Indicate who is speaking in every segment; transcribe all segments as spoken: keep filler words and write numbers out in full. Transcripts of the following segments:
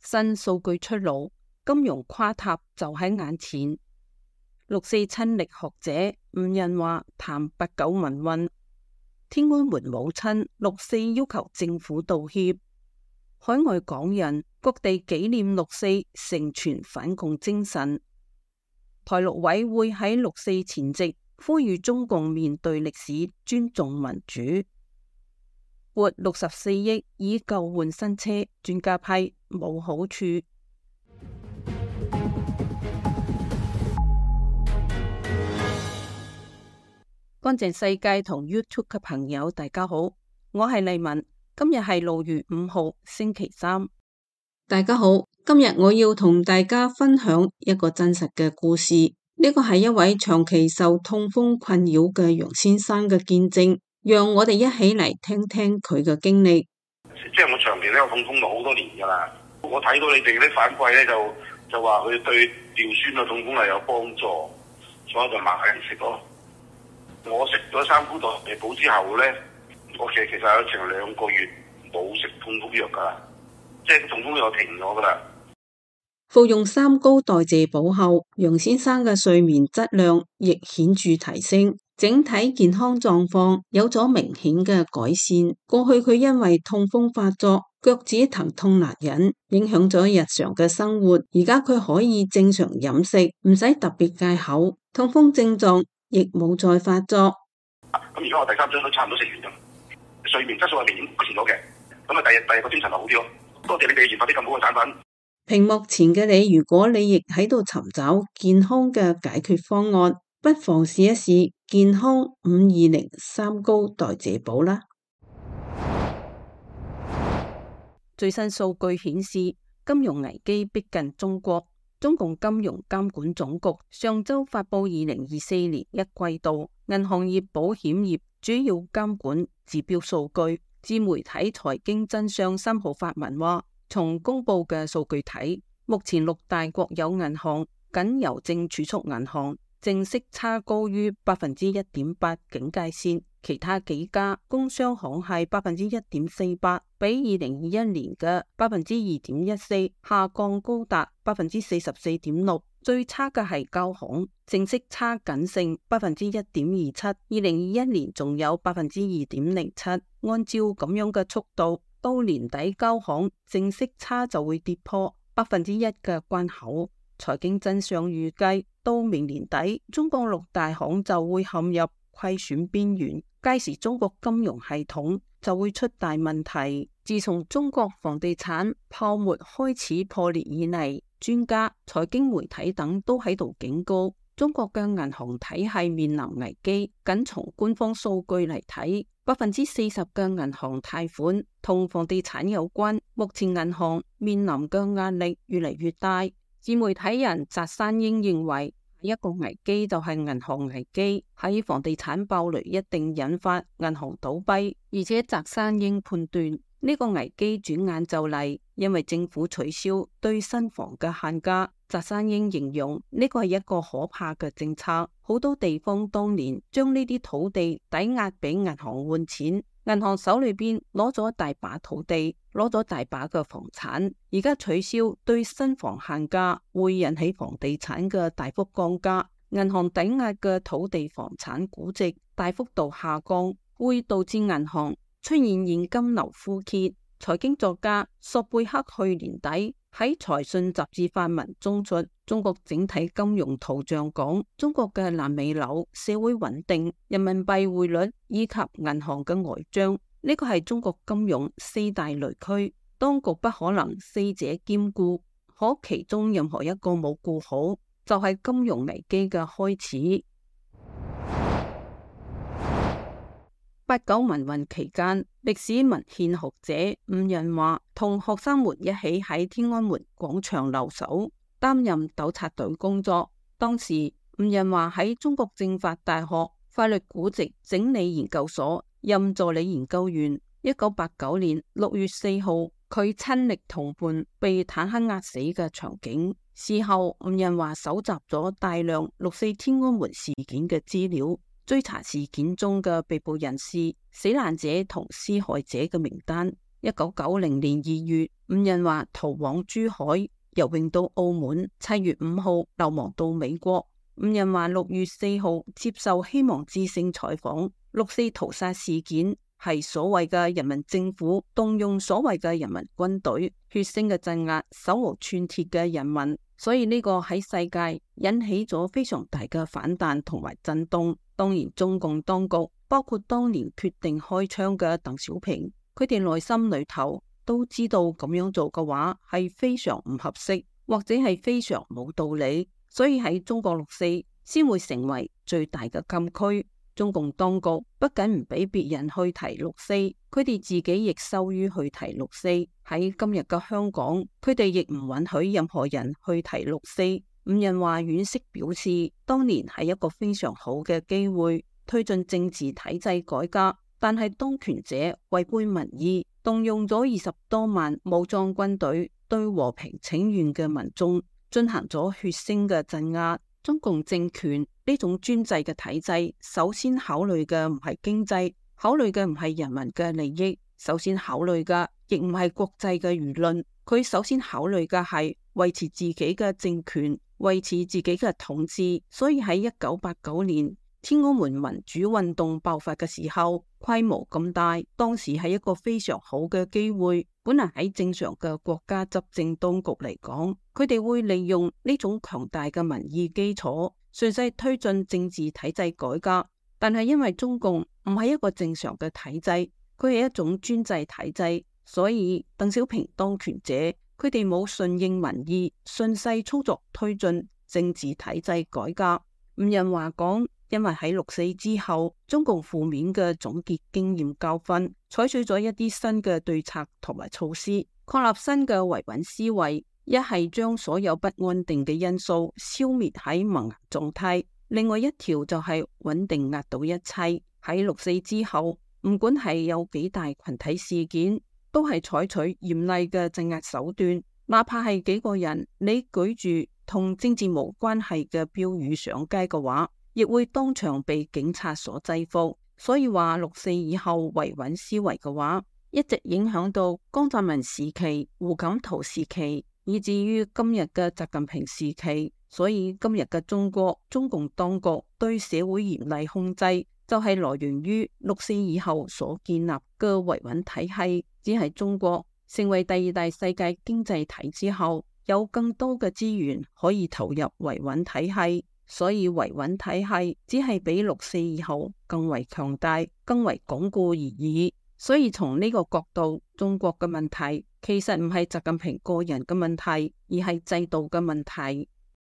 Speaker 1: 新數據出爐，金融垮塌就喺眼前。六四親歷學者吳仁華談八九民運，天安門母親六四要求政府道歉，海外港人各地紀念六四，承傳反共精神。台陸委會喺六四前夕呼籲中共面對歷史，尊重民主。撥六十四億以舊換新車，專家批冇好處。乾淨世界同 YouTube 嘅朋友大家好，我係麗文，今日係六月五號星期三。
Speaker 2: 大家好，今日我要同大家分享一個真實嘅故事，呢個係一位長期受痛風困擾嘅楊先生嘅見證，讓我哋一起嚟聽聽佢嘅經歷。
Speaker 3: 即係我長期咧有痛風咗好多年噶啦，我睇到你哋啲反饋咧就就話佢對尿酸嘅痛風係有幫助，所以就買嚟食咯。我食咗三菇代謝寶之後咧，我其實其實有成兩個月冇食痛風藥噶啦，即係痛風藥停咗噶啦。
Speaker 2: 服用三高代謝寶後，楊先生嘅睡眠質量亦顯著提升，整體健康狀況有咗明顯嘅改善。過去佢因為痛風發作，腳趾疼痛難忍，影響咗日常嘅生活。而家佢可以正常飲食，唔使特別戒口，痛風症狀亦冇再發作。
Speaker 3: 咁而家我第三張都差唔多食完咗，睡眠質素係明顯改善咗嘅。咁啊，第日第二個精神就好啲咯。多謝你哋研發啲咁好嘅產品。
Speaker 2: 屏幕前嘅你，如果你亦喺度尋找健康嘅解決方案，不妨試一試健康五二零三高代謝寶啦。
Speaker 1: 最新數據顯示，金融危機逼近中國。中共金融監管總局上周發布二零二四年一季度銀行業、保險業主要監管指標數據。自媒體財經真相三號發文話，從公布嘅數據睇，目前六大國有銀行僅郵政儲蓄銀行淨息差高於百分之一點八警戒線，其他幾家工商行係百分之一點四八，比二零二一年嘅百分之二點一四下降高達百分之四十四點六。最差嘅係交行，淨息差僅剩百分之一點二七，二零二一年仲有百分之二點零七。按照咁樣嘅速度，到年底交行淨息差就會跌破百分之一嘅關口。財經真相預計，到明年底，中國六大行就會陷入虧損邊緣，屆時中國金融系統就會出大問題。自從中國房地產泡沫開始破裂以嚟，專家、財經媒體等都喺度警告，中國嘅銀行體系面臨危機。僅從官方數據嚟睇，百分之四十嘅銀行貸款同房地產有關，目前銀行面臨嘅壓力越嚟越大。自媒體人翟山英認為，一個危機就係銀行危機，喺房地產爆雷一定引發銀行倒閉，而且翟山英判斷呢個危機轉眼就嚟，因為政府取消對新房嘅限價。翟山英形容呢個係一個可怕嘅政策，好多地方當年將呢啲土地抵押俾銀行換錢，銀行手裏邊攞咗大把土地，攞咗大把嘅房產，而家取消對新房限價，會引起房地產嘅大幅降價，銀行抵押嘅土地房產估值大幅度下降，會導致銀行出現現金流枯竭。財經作家索貝克去年底喺財訊雜誌發文中述，中國整體金融圖像講，中國嘅爛尾樓、社會穩定、人民幣匯率以及銀行嘅呆賬，呢個係中國金融四大雷區，當局不可能四者兼顧，可其中任何一個冇顧好，就係金融危機嘅開始。八九民運期間，歷史文獻學者吳仁華同學生們一起喺天安門廣場留守，擔任糾察隊工作。當時吳仁華喺中國政法大學法律古籍整理研究所任助理研究員。一九八九年六月四號，佢親歷同伴被坦克壓死嘅場景。事後，吳仁華搜集咗大量六四天安門事件嘅資料，追查事件中嘅被捕人士、死難者同施害者嘅名單。 一九九零年二月，吳仁華逃往珠海，游泳到澳門，七月五號流亡到美國。吳仁華六月四號接受《希望之聲》採訪，六四屠殺事件係所謂嘅人民政府動用所謂嘅人民軍隊，血腥嘅鎮壓手無寸鐵嘅人民，所以呢個喺世界引起咗非常大嘅反彈同埋震動。當然，中共當局包括當年決定開槍嘅鄧小平，佢哋內心裏頭都知道咁樣做嘅話係非常唔合適，或者係非常冇道理，所以喺中國六四先會成為最大嘅禁區。中共當局不僅唔俾別人去提六四，佢哋自己亦羞於去提六四。喺今日嘅香港，佢哋亦唔允許任何人去提六四。吳仁華惋惜表示，當年係一個非常好嘅機會，推進政治體制改革，但係當權者違背民意，動用咗二十多萬武裝軍隊對和平請願嘅民眾進行咗血腥嘅鎮壓。中共政權呢種專制嘅體制，首先考慮嘅唔係經濟，考慮嘅唔係人民嘅利益，首先考慮嘅亦唔係國際嘅輿論，佢首先考慮嘅係維持自己嘅政權，維持自己嘅統治。所以喺一九八九年天安門民主運動爆發嘅時候，規模咁大，當時係一個非常好嘅機會。本來喺正常嘅國家執政當局嚟講，佢哋會利用呢種強大嘅民意基礎，順勢推進政治體制改革。但係因為中共唔係一個正常嘅體制，佢係一種專制體制，所以鄧小平當權者佢哋冇順應民意，順勢操作推進政治體制改革。吳仁華講，因為喺六四之後，中共負面嘅總結經驗教訓，採取咗一啲新嘅對策同埋措施，確立新嘅維穩思維。一係將所有不安定嘅因素消滅喺萌芽狀態，另外一條就係穩定壓倒一切。喺六四之後，唔管係有幾大群體事件，都係採取嚴厲嘅鎮壓手段，哪怕係幾個人，你舉住同政治無關係嘅標語上街嘅話，亦會當場被警察所制服。所以話六四以後維穩思維嘅話，一直影響到江澤民時期、胡錦濤時期，以至於今日嘅習近平時期。所以今日嘅中國中共當局對社會嚴厲控制，就係來源於六四以後所建立嘅維穩體系。只係中國成為第二大世界經濟體之後，有更多嘅資源可以投入維穩體系。所以維穩體系只係比六四以後更為強大、更為鞏固而已。所以從呢個角度，中國嘅問題其實唔係習近平個人嘅問題，而係制度嘅問題。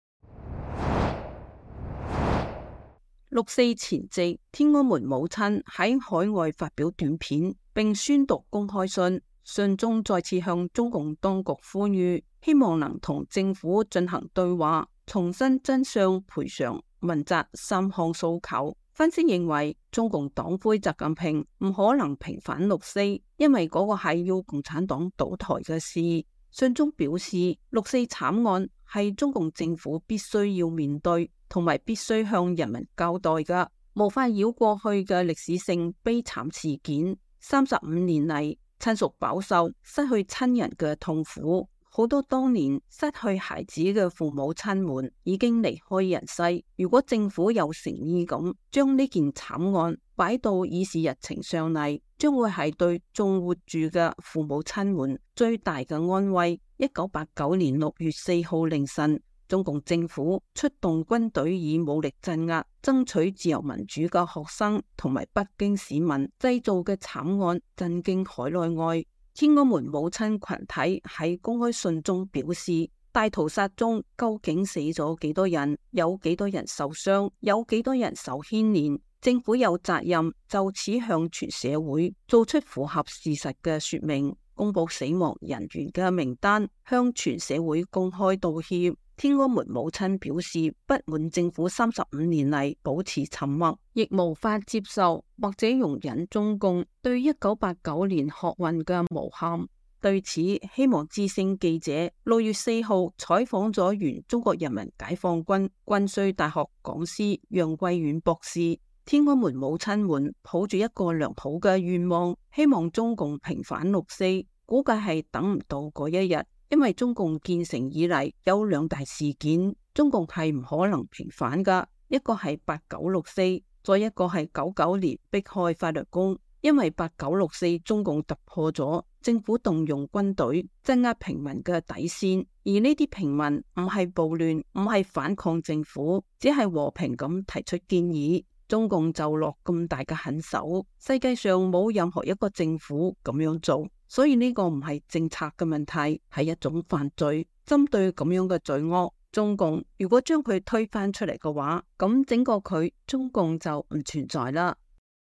Speaker 1: 六四前夕，天安門母親喺海外發表短片，並宣讀公開信，信中再次向中共當局呼籲，希望能同政府進行對話，重申真相、賠償、問責三項訴求。分析認為，中共黨魁習近平唔可能平反六四，因為嗰個係要共產黨倒台嘅事。信中表示，六四慘案係中共政府必須要面對，同埋必須向人民交代嘅，無法繞過去嘅歷史性悲慘事件。三十五年嚟，親屬飽受失去親人嘅痛苦。好多當年失去孩子嘅父母親們已經離開人世。如果政府有誠意咁將呢件慘案擺到議事日程上嚟，將會係對仲活住嘅父母親們最大嘅安慰。一九八九年六月四號凌晨，中共政府出動軍隊以武力鎮壓爭取自由民主嘅學生同埋北京市民，製造嘅慘案震驚海內外。天安門母親群體喺公開信中表示，大屠殺中究竟死咗幾多人，有幾多人受傷，有幾多人受牽連，政府有責任就此向全社會做出符合事實嘅說明，公布死亡人員嘅名單，向全社會公開道歉。天安門母親表示不滿政府三十五年嚟保持沉默，亦無法接受或者容忍中共對一九八九年學運嘅誣陷。對此，希望之聲記者六月四號採訪咗原中國人民解放軍軍需大學講師楊貴遠博士， 天安門母親們抱住一個良好嘅願望，希望中共平反六四，估計係等唔到嗰一日，因為中共建成以嚟有兩大事件，中共係唔可能平反噶，一個係八九六四，再一個係九九年迫害法律宮。因為八九六四中共突破咗政府動用軍隊鎮壓平民嘅底線，而呢啲平民唔係暴亂，唔係反抗政府，只係和平咁提出建議，中共就落咁大嘅狠手，世界上冇任何一個政府咁樣做，所以呢個唔係政策嘅問題，係一種犯罪。針對咁樣嘅罪惡，中共如果將佢推翻出嚟嘅話，咁整個佢中共就唔存在啦。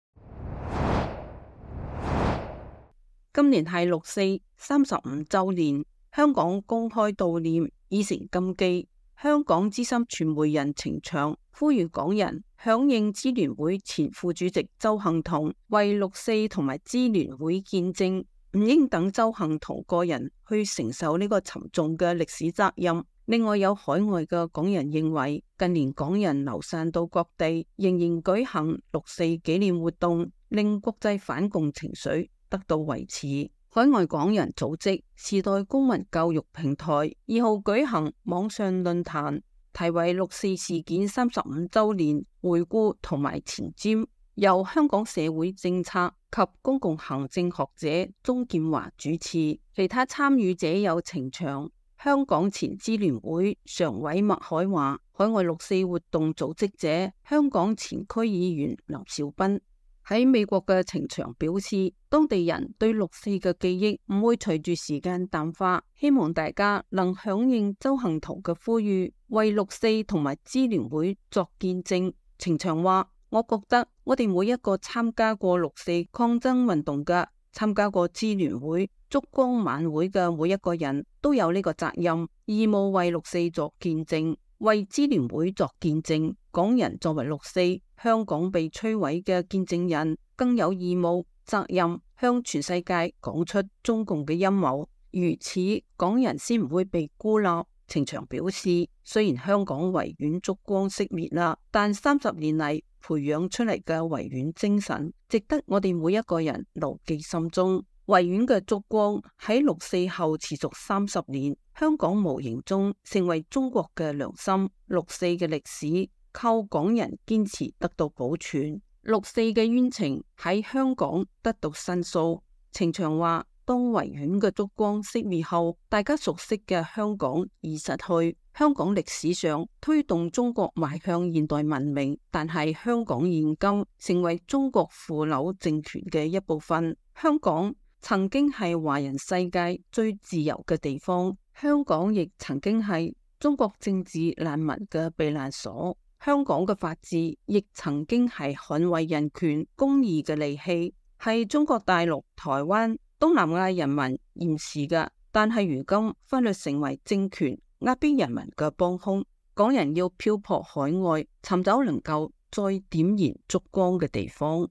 Speaker 1: 今年係六四三十五周年，香港公開悼念已成禁忌。香港資深傳媒人程翔呼籲港人響應支聯會前副主席鄒幸彤為六四同埋支聯會見證，唔應等鄒幸彤個人去承受呢個沉重嘅歷史責任。另外，有海外嘅港人認為，近年港人流散到各地，仍然舉行六四紀念活動，令國際反共情緒得到維持。海外港人組織時代公民教育平台二號舉行網上論壇，題為六四事件三十五周年回顧同埋前瞻，由香港社會政策及公共行政學者鍾建華主持。其他參與者有程翔、香港前支聯會常委麥海華、海外六四活動組織者香港前區議員林兆斌。喺美國嘅程翔表示，當地人對六四嘅記憶唔會隨住時間淡化，希望大家能響應鄒幸彤嘅呼籲，為六四同埋支聯會作見證。程翔話：我覺得我哋每一個參加過六四抗爭運動嘅、參加過支聯會燭光晚會嘅每一個人都有呢個責任，義務為六四作見證，為支聯會作見證。港人作為六四香港被摧毀嘅見證人，更有義務責任向全世界講出中共嘅陰謀，如此港人先唔會被孤立。程翔表示，雖然香港維園燭光熄滅啦，但三十年嚟培養出嚟嘅維園精神，值得我哋每一個人牢記心中。維園嘅燭光喺六四後持續三十年，香港無形中成為中國嘅良心。六四嘅歷史靠港人堅持得到保存，六四嘅冤情喺香港得到申訴。程翔話：當維園嘅燭光熄滅後，大家熟悉嘅香港已失去。香港歷史上推動中國邁向現代文明，但係香港現今成為中國腐朽政權嘅一部分。香港曾經係華人世界最自由嘅地方，香港亦曾經係中國政治難民嘅避難所。香港嘅法治亦曾經係捍衛人權公義嘅利器，係中國大陸、台灣、東南亞人民厭視嘅。但係如今法律成為政權壓迫人民嘅幫兇，港人要漂泊海外，尋找能夠再點燃燭光嘅地方。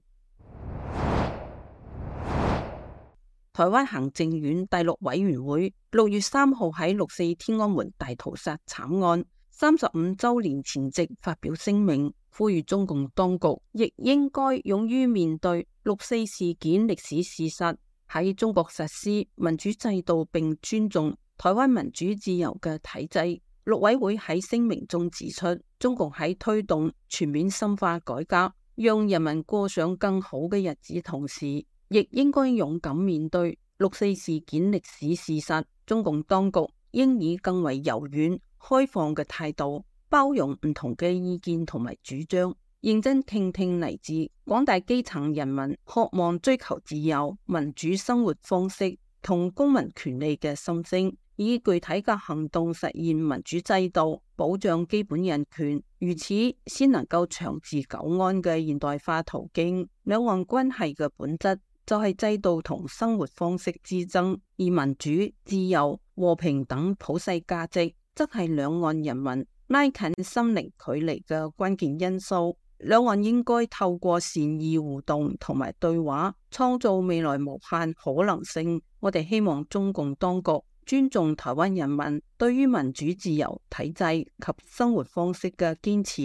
Speaker 1: 台灣行政院第六委員會六月三號喺六四天安門大屠殺慘案三十五周年前夕發表聲明，呼籲中共當局亦應該勇於面對六四事件歷史事實，喺中國實施民主制度並尊重台灣民主自由嘅體制。陸委會喺聲明中指出，中共喺推動全面深化改革，讓人民過上更好嘅日子同時，亦應該勇敢面對六四事件歷史事實。中共當局應以更為柔軟開放嘅態度，包容唔同嘅意見同埋主張，認真傾聽嚟自廣大基層人民渴望追求自由民主生活方式同公民權利嘅心聲，以具體嘅行動實現民主制度，保障基本人權，如此先能夠長治久安嘅現代化途徑。兩岸關係嘅本質就係制度同生活方式之爭，而民主、自由、和平等普世價值，則係兩岸人民拉近心靈距離嘅關鍵因素。兩岸應該透過善意互動同埋對話，創造未來無限可能性。我哋希望中共當局尊重台灣人民對於民主自由體制及生活方式嘅堅持，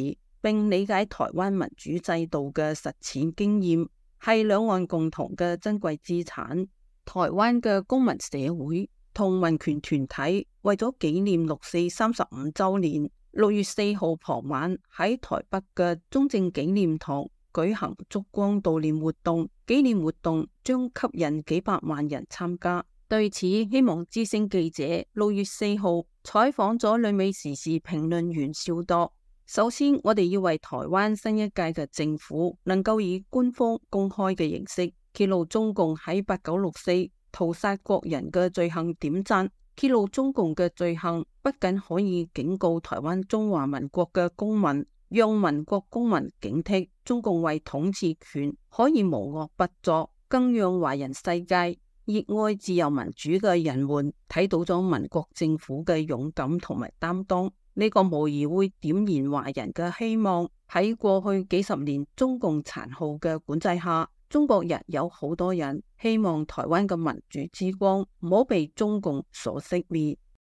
Speaker 1: 並理解台灣民主制度嘅實踐經驗，係兩岸共同嘅珍貴資產。台灣嘅公民社會同民權團體為咗紀念六四三十五週年，六月四號傍晚喺台北嘅中正紀念堂舉行燭光悼念活動，紀念活動將吸引幾百萬人參加。對此，希望之聲記者六月四號採訪咗旅美時事評論員邵度。首先，我哋要為台灣新一屆嘅政府能夠以官方公開嘅形式揭露中共喺八九六四屠殺國人嘅罪行點讚，揭露中共嘅罪行不僅可以警告台灣中華民國嘅公民，讓民國公民警惕中共為統治權可以無惡不作，更讓華人世界熱愛自由民主嘅人們睇到咗民國政府嘅勇敢同埋擔當，呢、這個無疑會點燃華人嘅希望。喺過去幾十年中共殘酷嘅管制下，中國人有好多人希望台灣嘅民主之光唔好被中共所熄滅。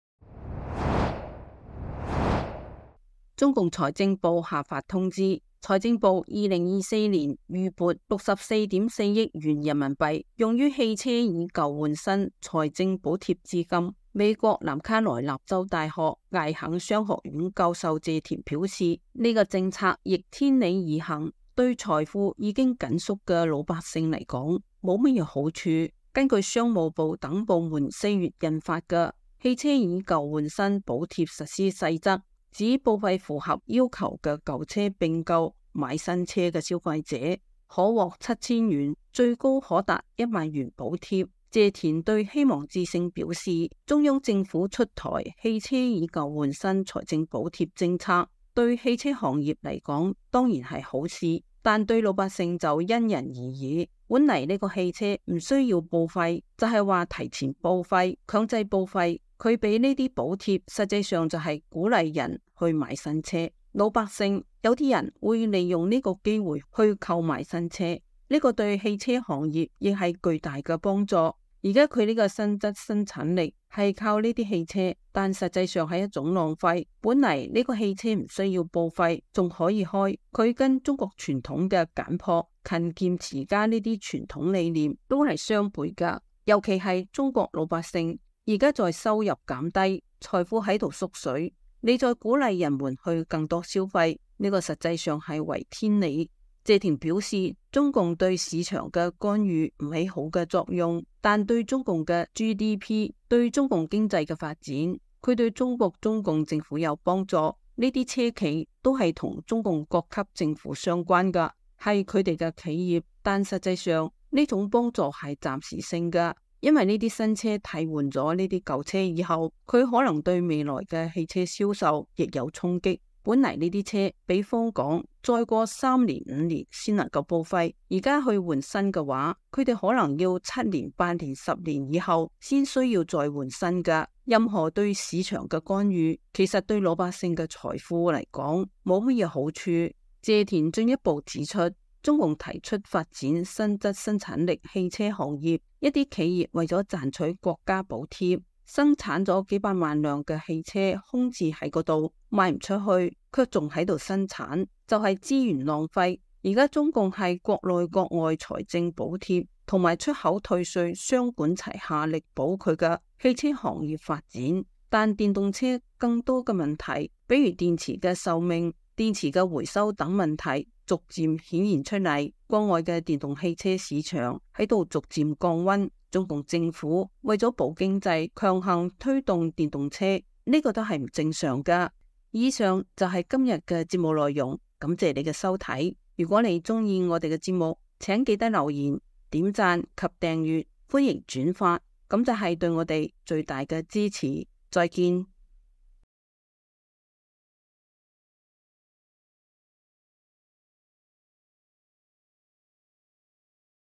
Speaker 1: 中共財政部下發通知，財政部二零二四年預撥六十四點四億元人民幣用於汽車以舊換新財政補貼資金。美國南卡羅來納州大學艾肯商學院教授謝田表示，呢、這個政策逆天理而行，對財富已經緊縮嘅老百姓嚟講冇乜嘢好處。根據商務部等部門四月印發嘅汽車以舊換新補貼實施細則，指報廢符合要求嘅舊車併購買新車嘅消費者可獲七千元，最高可達一萬元補貼。謝田對希望之聲表示，中央政府出台汽車以舊換新財政補貼政策，對汽車行業嚟講當然係好事，但對老百姓就因人而異。本嚟呢個汽車唔需要報廢，就係話提前報廢、強制報廢。佢俾呢啲補貼，實際上就係鼓勵人去買新車。老百姓有啲人會利用呢個機會去購買新車，呢個對汽車行業亦係巨大嘅幫助。而家佢呢個新質生產力係靠呢啲汽車，但實際上係一種浪費。本嚟呢個汽車唔需要報廢，仲可以開。佢跟中國傳統嘅簡樸、勤儉持家呢啲傳統理念都係相悖噶。尤其係中國老百姓而家在收入減低，財富喺度縮水，你再鼓勵人們去更多消費，呢個實際上係違天理。謝田表示，中共對市場嘅干預唔起好嘅作用，但對中共嘅 G D P、對中共經濟嘅發展，佢對中國中共政府有幫助。呢啲車企都係同中共各級政府相關㗎，係佢哋嘅企業，但實際上呢種幫助係暫時性㗎，因為呢啲新車替換咗呢啲舊車以後，佢可能對未來嘅汽車銷售亦有衝擊。本嚟呢啲車比方講再過三年五年先能夠報廢，而家去換新嘅話，佢哋可能要七年八年十年以後先需要再換新㗎。任何對市場嘅干預，其實對老百姓嘅財富嚟講冇乜嘢好處。謝田進一步指出，中共提出發展新質生產力汽車行業，一啲企業為咗賺取國家補貼，生產咗幾百萬輛嘅汽車空置喺嗰度，賣唔出去，卻仲喺度生產，就係資源浪費。而家中共係國內國外財政補貼同埋出口退稅雙管齊下，力保佢嘅汽車行業發展。但電動車更多嘅問題，比如電池嘅壽命、電池嘅回收等問題逐漸顯現出嚟，國外嘅電動汽車市場喺度逐漸降溫。中共政府為咗保經濟，強行推動電動車，呢個都係唔正常噶。以上就係今日嘅節目內容，感謝你嘅收睇。如果你中意我哋嘅節目，請記得留言、點讚及訂閱，歡迎轉發，咁就係對我哋最大嘅支持。再見。